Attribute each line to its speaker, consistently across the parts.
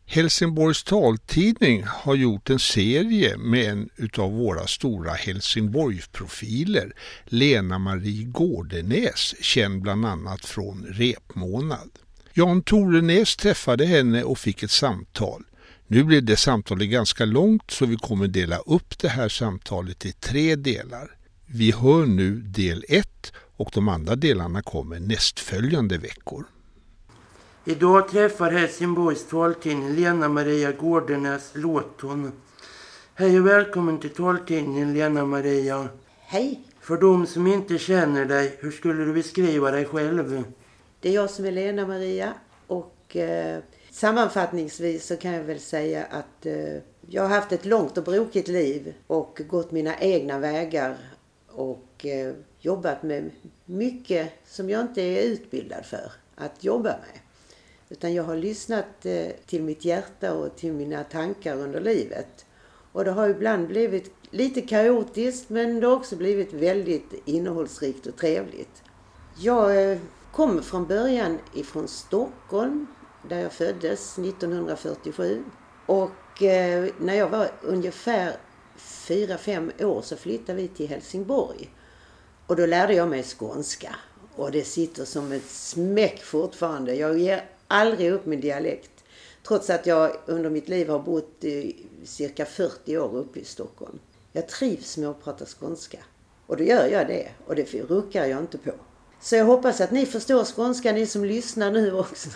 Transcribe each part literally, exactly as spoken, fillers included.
Speaker 1: Helsingborgs taltidning har gjort en serie med en utav våra stora Helsingborg-profiler, Lena-Marie Gårdenäs, känd bland annat från Repmånad. Jan Torenäs träffade henne och fick ett samtal. Nu blir det samtalet ganska långt så vi kommer dela upp det här samtalet i tre delar. Vi hör nu del ett och de andra delarna kommer nästföljande veckor.
Speaker 2: Idag träffar Helsingborgs taltidning Lena-Maria Gårdenäs Låton. Hej och välkommen till taltidningen Lena-Maria.
Speaker 3: Hej.
Speaker 2: För de som inte känner dig, hur skulle du beskriva dig själv?
Speaker 3: Det är jag som är Lena-Maria och eh, sammanfattningsvis så kan jag väl säga att eh, jag har haft ett långt och brokigt liv och gått mina egna vägar och eh, jobbat med mycket som jag inte är utbildad för att jobba med. Utan jag har lyssnat eh, till mitt hjärta och till mina tankar under livet. Och det har ibland blivit lite kaotiskt men det har också blivit väldigt innehållsrikt och trevligt. Jag eh, kommer från början ifrån Stockholm där jag föddes nittonhundrafyrtiosju. Och eh, när jag var ungefär fyra fem år så flyttade vi till Helsingborg. Och då lärde jag mig skånska. Och det sitter som ett smäck fortfarande. Jag ger aldrig upp min dialekt. Trots att jag under mitt liv har bott i cirka fyrtio år uppe i Stockholm. Jag trivs med att prata skånska. Och då gör jag det. Och det ruckar jag inte på. Så jag hoppas att ni förstår skånska, ni som lyssnar nu också.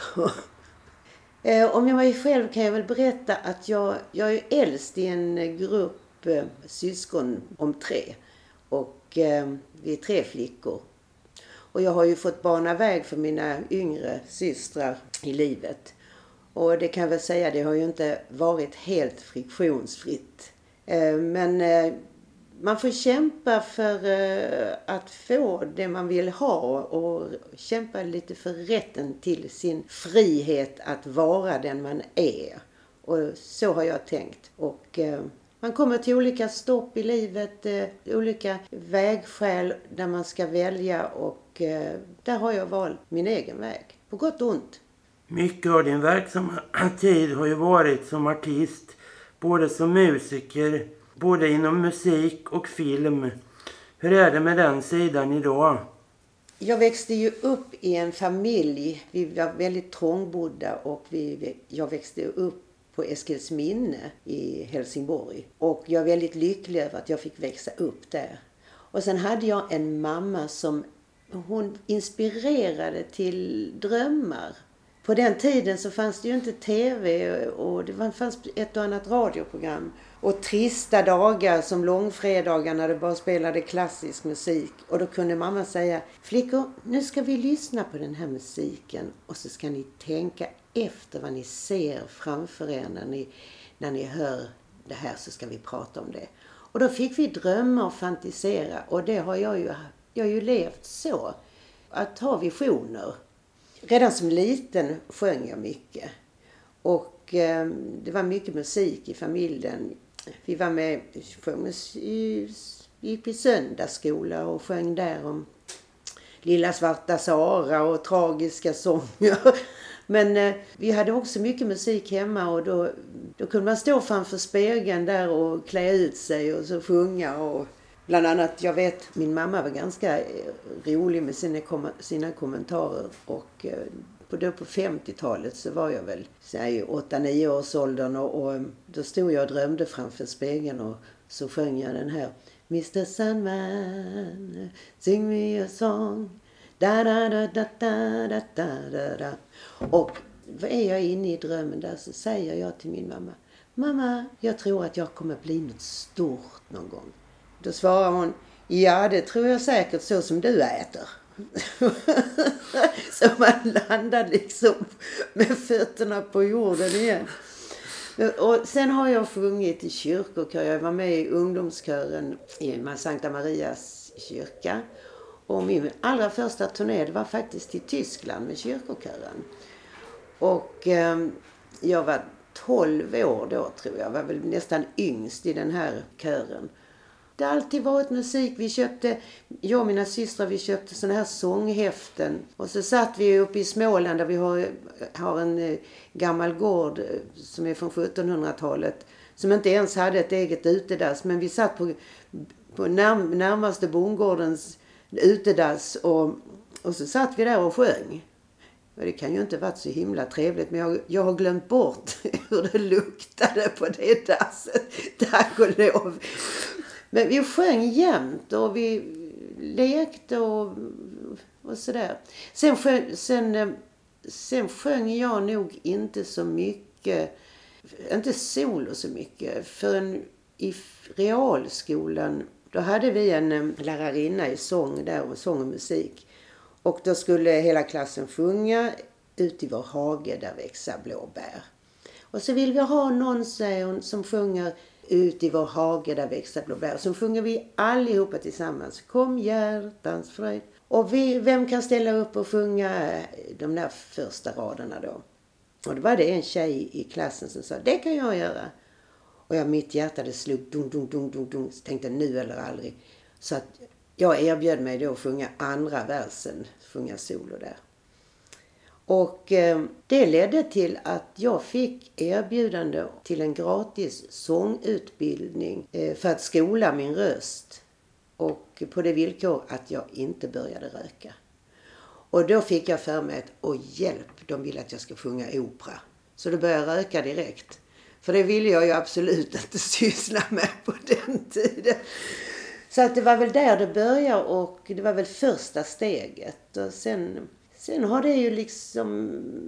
Speaker 3: Om jag mig själv kan jag väl berätta att jag, jag är äldst i en grupp eh, syskon om tre. Och eh, vi är tre flickor. Och jag har ju fått bana väg för mina yngre systrar i livet. Och det kan jag väl säga, det har ju inte varit helt friktionsfritt. Eh, men eh, man får kämpa för eh, att få det man vill ha och kämpa lite för rätten till sin frihet att vara den man är. Och så har jag tänkt. Och eh, man kommer till olika stopp i livet, eh, olika vägskäl där man ska välja och eh, där har jag valt min egen väg. På gott och ont.
Speaker 2: Mycket av din verksamma tid har ju varit som artist, både som musiker, både inom musik och film. Hur är det med den sidan idag?
Speaker 3: Jag växte ju upp i en familj. Vi var väldigt trångbodda och vi, jag växte upp på Eskilsminne i Helsingborg. Och jag är väldigt lycklig över att jag fick växa upp där. Och sen hade jag en mamma som hon inspirerade till drömmar. På den tiden så fanns det ju inte tv och det fanns ett och annat radioprogram. Och trista dagar som långfredagar när det bara spelade klassisk musik. Och då kunde mamma säga, flickor, nu ska vi lyssna på den här musiken. Och så ska ni tänka efter vad ni ser framför er när ni, när ni hör det här, så ska vi prata om det. Och då fick vi drömma och fantisera. Och det har jag ju, jag har ju levt så. Att ha visioner. Redan som liten sjöng jag mycket. Och eh, det var mycket musik i familjen. Vi var med i, gick i söndagsskola och sjöng där om Lilla svarta Sara och tragiska sånger. Men eh, vi hade också mycket musik hemma och då, då kunde man stå framför spegeln där och klä ut sig och så sjunga. Och bland annat, jag vet, min mamma var ganska rolig med sina, sina kommentarer och eh, då på femtiotalet så var jag väl åtta nio års åldern och, och då stod jag och drömde framför spegeln och så sjöng jag den här mister Sandman, sing me a song, da da da da da da da da. Och vad är jag inne i drömmen där så säger jag till min mamma, mamma, jag tror att jag kommer bli något stort någon gång. Då svarar hon, ja det tror jag säkert så som du äter. Så man landar liksom med fötterna på jorden igen. Och sen har jag sjungit i kyrkokör. Jag var med i ungdomskören i Sankta Marias kyrka. Och min allra första turné var faktiskt till Tyskland med kyrkokören. Och eh, jag var tolv år då tror jag. Jag var väl nästan yngst i den här kören. Det har alltid varit musik. Vi köpte, jag och mina systrar, vi köpte såna här sånghäften. Och så satt vi uppe i Småland där vi har, har en gammal gård som är från sjuttonhundratalet. Som inte ens hade ett eget utedass. Men vi satt på, på närm, närmaste bondgårdens utedass och, och så satt vi där och sjöng. Och det kan ju inte varit så himla trevligt, men jag, jag har glömt bort hur det luktade på det dasset. Tack och lov. Men vi sjöng jämt och vi lekte och, och sådär. Sen, sjöng, sen, sen sjöng jag nog inte så mycket, inte solo så mycket, förrän i realskolan. Då hade vi en lärarinna i sång där och sång och musik. Och då skulle hela klassen sjunga ut i vår hage där växer blåbär. Och så vill vi ha någon, säger hon, som sjunger ut i vår hage där växer blåbär. Så sjunger vi allihopa tillsammans. Kom hjärtans fröjd. Och vi, vem kan ställa upp och sjunga de där första raderna då? Och då var det en tjej i klassen som sa, det kan jag göra. Och jag, mitt hjärta det slog dum, dum, dum, dum, dum. Så tänkte nu eller aldrig. Så att jag erbjöd mig då att sjunga andra versen, sjunga solo där. Och eh, det ledde till att jag fick erbjudande till en gratis sångutbildning eh, för att skola min röst. Och på det villkor att jag inte började röka. Och då fick jag för mig att, åh hjälp, de vill att jag ska sjunga opera. Så då började jag röka direkt. För det ville jag ju absolut inte syssla med på den tiden. Så att det var väl där det började och det var väl första steget. Och sen, sen har det ju liksom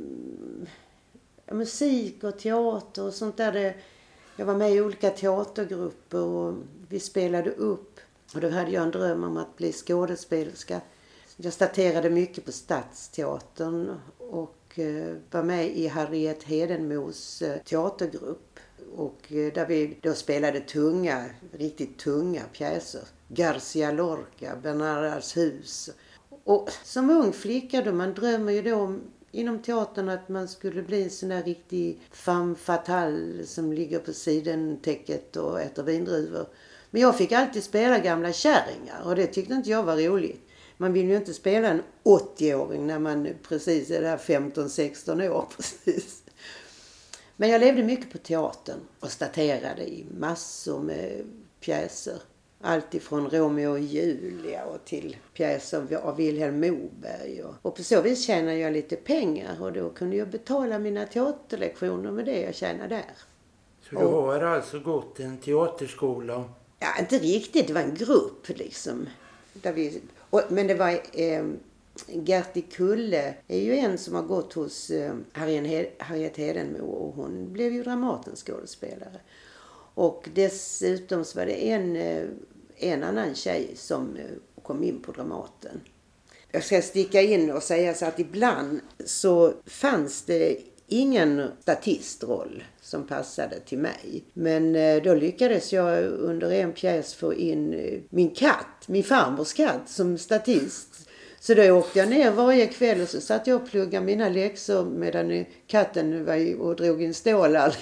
Speaker 3: ja, musik och teater och sånt där. Det, jag var med i olika teatergrupper och vi spelade upp. Och då hade jag en dröm om att bli skådespelerska. Jag starterade mycket på Stadsteatern och eh, var med i Harriet Hedenmos eh, teatergrupp. Och eh, där vi då spelade tunga, riktigt tunga pjäser. Garcia Lorca, Bernardas hus. Och som ung flicka då, man drömmer ju då om, inom teatern att man skulle bli en sån där riktig femme fatale som ligger på sidentäcket och äter vindruvor. Men jag fick alltid spela gamla kärringar och det tyckte inte jag var roligt. Man vill ju inte spela en åttioåring när man precis är där femton sexton år precis. Men jag levde mycket på teatern och staterade i massor med pjäser. Allt ifrån Romeo och Julia och till pjäser av Vilhelm Moberg. Och, och på så vis tjänade jag lite pengar och då kunde jag betala mina teaterlektioner med det jag tjänade där.
Speaker 2: Så du har alltså gått en teaterskola?
Speaker 3: Ja, inte riktigt. Det var en grupp liksom. Där vi, och, men det var... Eh, Gerti Kulle är ju en som har gått hos eh, Harriet Hedenmo och hon blev ju Dramatens skådespelare. Och dessutom så var det en, eh, en annan tjej som eh, kom in på Dramaten. Jag ska sticka in och säga så att ibland så fanns det ingen statistroll som passade till mig. Men eh, då lyckades jag under en pjäs få in eh, min katt, min farmors katt som statist. Så då åkte jag ner varje kväll och så satt jag och pluggade mina läxor medan katten var och drog in stålar.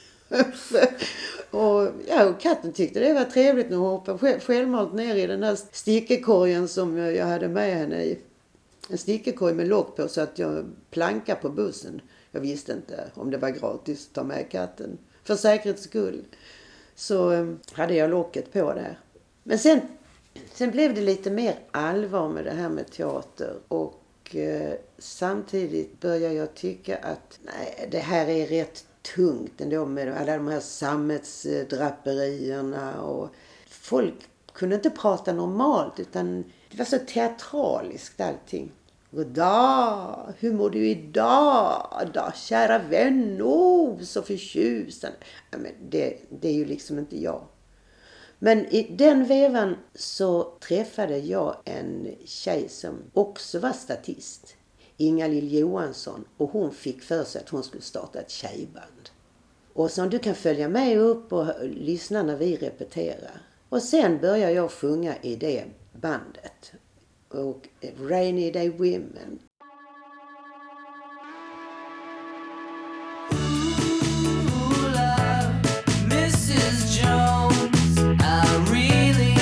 Speaker 3: och, ja, och katten tyckte det var trevligt när hon hoppade självmant ner i den här stickekorgen som jag hade med henne i. En stickekorg med lock på så att jag plankade på bussen. Jag visste inte om det var gratis att ta med katten. För säkerhets skull så eh, hade jag locket på där. Men sen... Sen blev det lite mer allvar med det här med teater och eh, samtidigt började jag tycka att nej, det här är rätt tungt ändå med alla de här sammetsdraperierna och folk kunde inte prata normalt utan det var så teatraliskt allting. Goddag, hur mår du idag? Då, kära vän, oh, så förtjusande. Ja, men det, det är ju liksom inte jag. Men i den vevan så träffade jag en tjej som också var statist. Inga-Lill Johansson. Och hon fick för sig att hon skulle starta ett tjejband. Och så du kan följa med upp och lyssna när vi repeterar. Och sen började jag sjunga i det bandet. Och Rainy Day Women.
Speaker 4: Ooh, love, missus Jones, I really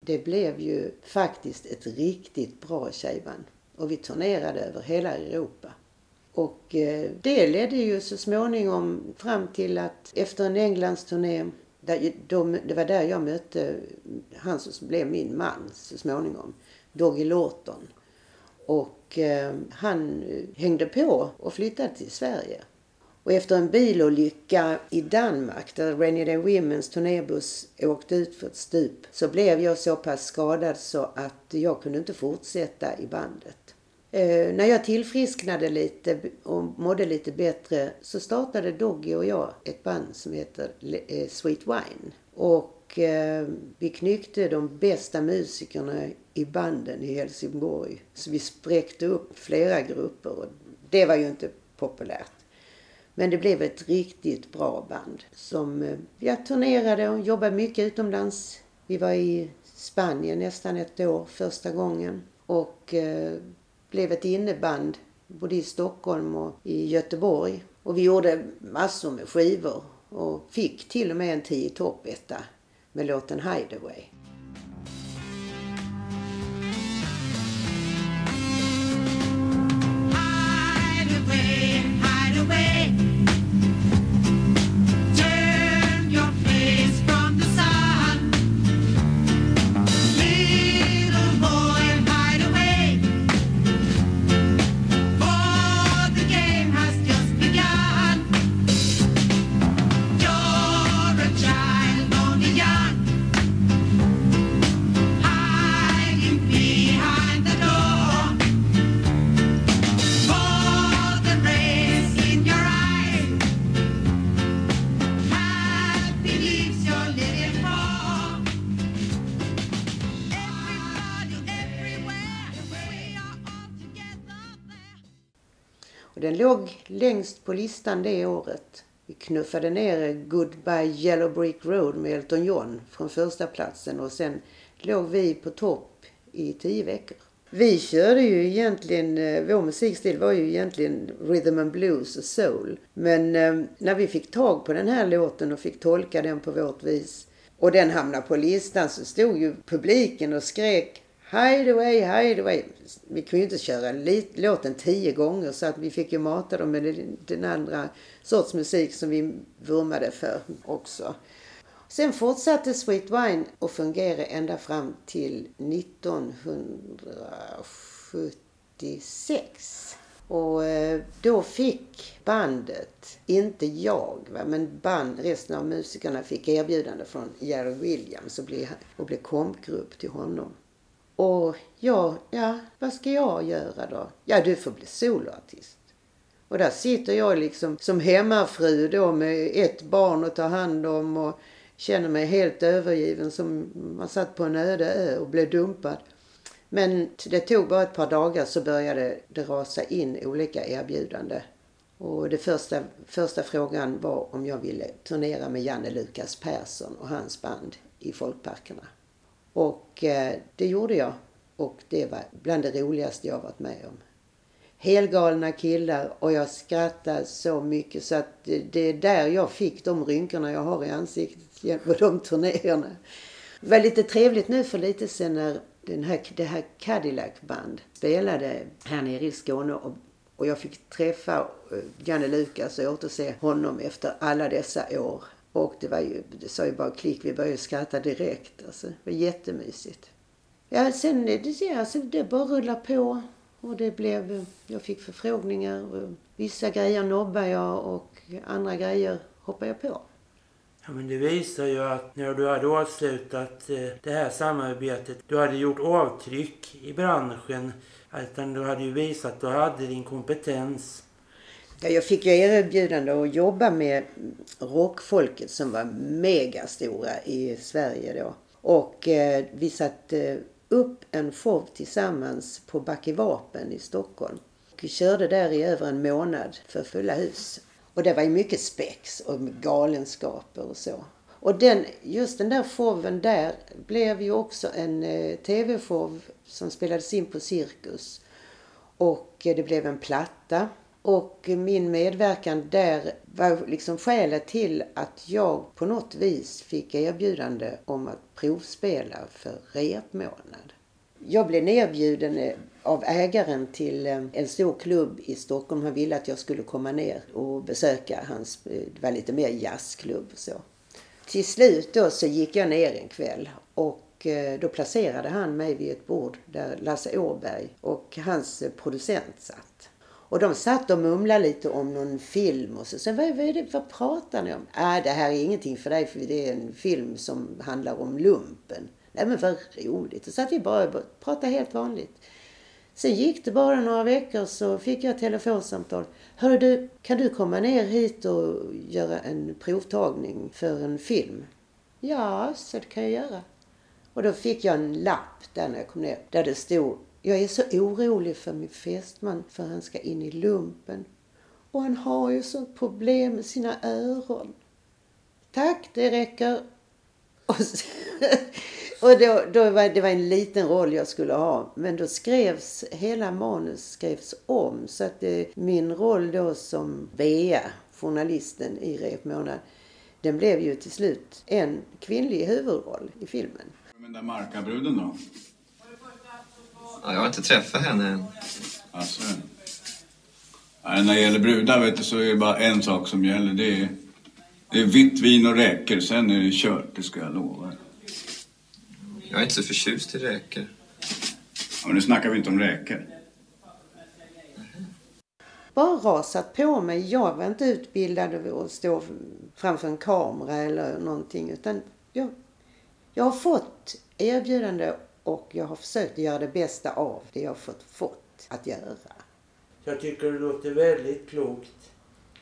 Speaker 3: det blev ju faktiskt ett riktigt bra tjejband. Och vi turnerade över hela Europa. Och eh, det ledde ju så småningom fram till att efter en Englandsturné, där, då, det var där jag mötte han som blev min man så småningom, Doggy Lawton. Och eh, han hängde på och flyttade till Sverige. Och efter en bilolycka i Danmark där Rainy Day Women's turnébuss åkte ut för ett stup, så blev jag så pass skadad så att jag kunde inte fortsätta i bandet. Eh, när jag tillfrisknade lite och mådde lite bättre så startade Doggy och jag ett band som heter eh, Sweet Wine. Och eh, vi knyckte de bästa musikerna i banden i Helsingborg. Så vi spräckte upp flera grupper och det var ju inte populärt. Men det blev ett riktigt bra band som eh, jag turnerade och jobbade mycket utomlands. Vi var i Spanien nästan ett år första gången och eh, blev ett inneband både i Stockholm och i Göteborg. Och vi gjorde massor med skivor och fick till och med en tio toppetta med låten Hideaway.
Speaker 4: Hideaway, hideaway. Turn your face from the sun. Little boy, hide away. For the game has just begun. You're a child, only young. Hiding behind the door. For the rays in your eyes. Happy leaves you're living for. Everybody, everywhere. We are all together there.
Speaker 3: Och den låg längst på listan det året. Vi knuffade ner Goodbye Yellow Brick Road med Elton John från första platsen och sen låg vi på topp i tio veckor. Vi körde ju egentligen, eh, vår musikstil var ju egentligen rhythm and blues och soul. Men eh, när vi fick tag på den här låten och fick tolka den på vårt vis och den hamnade på listan så stod ju publiken och skrek Hideaway, hideaway. Vi kunde ju inte köra li- låten tio gånger så att vi fick ju mata dem med den andra sorts musik som vi vurmade för också. Sen fortsatte Sweet Wine att fungera ända fram till nittonhundrasjuttiosex. Och eh, då fick bandet, inte jag, va, men band, resten av musikerna fick erbjudande från Jerry Williams och blev, och blev kompgrupp till honom. Och ja, ja, vad ska jag göra då? Ja, du får bli soloartist. Och där sitter jag liksom som hemmafru då med ett barn att ta hand om och känner mig helt övergiven som man satt på en öde ö och blev dumpad. Men det tog bara ett par dagar så började det rasa in olika erbjudanden. Och det första, första frågan var om jag ville turnera med Janne Lukas Persson och hans band i folkparkerna. Och eh, det gjorde jag. Och det var bland det roligaste jag varit med om. Helgalna killar och jag skrattade så mycket så att det, det är där jag fick de rynkorna jag har i ansiktet på de turnéerna. Det var lite trevligt nu för lite sen när den här, det här Cadillac Band spelade här nere i Skåne och, och jag fick träffa Janne Lukas och återse honom efter alla dessa år. Och det var ju, det sa ju bara klick, vi började skratta direkt. Alltså, det var jättemysigt. Ja, sen det, alltså, det bara rullar på. Och det blev, jag fick förfrågningar. Och vissa grejer nobbade jag och andra grejer hoppade jag på.
Speaker 2: Ja, men det visar ju att när du hade avslutat eh, det här samarbetet, du hade gjort avtryck i branschen. Utan du hade ju visat att du hade din kompetens.
Speaker 3: Ja, jag fick ju erbjudande att jobba med rockfolket som var megastora i Sverige då. Och eh, vi satte upp en show tillsammans på Backe Vapen i Stockholm. Och vi körde där i över en månad för fulla hus. Och det var ju mycket spex och galenskaper och så. Och den, just den där showen där blev ju också en eh, tv-show som spelades in på Cirkus. Och eh, det blev en platta. Och min medverkan där var liksom skälet till att jag på något vis fick erbjudande om att provspela för repmånad. Jag blev nerbjuden av ägaren till en stor klubb i Stockholm. Han ville att jag skulle komma ner och besöka hans, det var lite mer jazzklubb så. Till slut då så gick jag ner en kväll och då placerade han mig vid ett bord där Lasse Åberg och hans producent satt. Och de satt och mumlade lite om någon film och så sa, vad, vad är det, vad pratar ni om? Äh, det här är ingenting för dig för det är en film som handlar om lumpen. Nej men vad roligt. Och så att vi bara pratade helt vanligt. Sen gick det bara några veckor så fick jag ett telefonsamtal. Hör du, kan du komma ner hit och göra en provtagning för en film? Ja, så det kan jag göra. Och då fick jag en lapp där när jag kom ner. Där det stod, jag är så orolig för min fästman för han ska in i lumpen. Och han har ju sånt problem med sina öron. Tack, det räcker. Och, så, och då, då var det var en liten roll jag skulle ha. Men då skrevs, hela manus skrevs om. Så att det, min roll då som Bea, journalisten i repmånad, den blev ju till slut en kvinnlig huvudroll i filmen.
Speaker 5: Men den Markabruden då?
Speaker 6: Ja, jag har inte träffat henne än.
Speaker 5: Alltså, ja, när det gäller brudar vet du, så är det bara en sak som gäller. Det är, det är vitt vin och räkor. Sen är det kört, det ska jag lova.
Speaker 6: Jag är inte så förtjust i räkor.
Speaker 5: Ja, men nu snackar vi inte om räkor.
Speaker 3: Bara rasat på mig. Jag var inte utbildad att stå framför en kamera eller någonting. Utan jag, jag har fått erbjudande och jag har försökt göra det bästa av det jag har fått, fått att göra.
Speaker 2: Jag tycker det låter väldigt klokt.